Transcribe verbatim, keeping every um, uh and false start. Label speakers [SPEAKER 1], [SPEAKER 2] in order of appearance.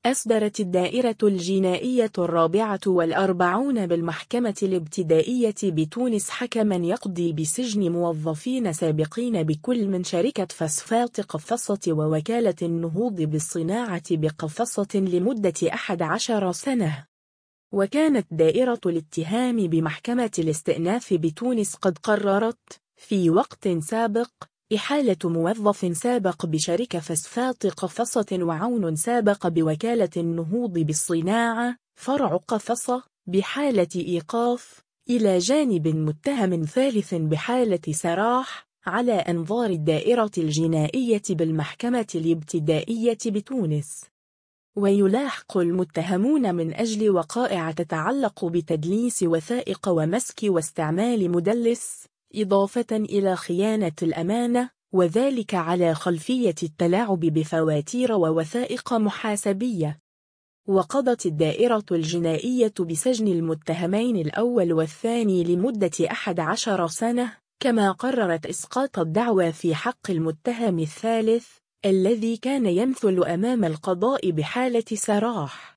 [SPEAKER 1] أصدرت الدائرة الجنائية الرابعة والأربعون بالمحكمة الابتدائية بتونس حكما يقضي بسجن موظفين سابقين بكل من شركة فسفات قفصة ووكالة النهوض بالصناعة بقفصة لمدة أحد عشر سنة. وكانت دائرة الاتهام بمحكمة الاستئناف بتونس قد قررت في وقت سابق إحالة موظف سابق بشركة فسفات قفصة وعون سابق بوكالة النهوض بالصناعة فرع قفصة بحالة إيقاف إلى جانب متهم ثالث بحالة سراح على أنظار الدائرة الجنائية بالمحكمة الابتدائية بتونس. ويلاحق المتهمون من أجل وقائع تتعلق بتدليس وثائق ومسك واستعمال مدلس، إضافة إلى خيانة الأمانة، وذلك على خلفية التلاعب بفواتير ووثائق محاسبية. وقضت الدائرة الجنائية بسجن المتهمين الأول والثاني لمدة أحد عشر سنة، كما قررت إسقاط الدعوى في حق المتهم الثالث الذي كان يمثل أمام القضاء بحالة سراح.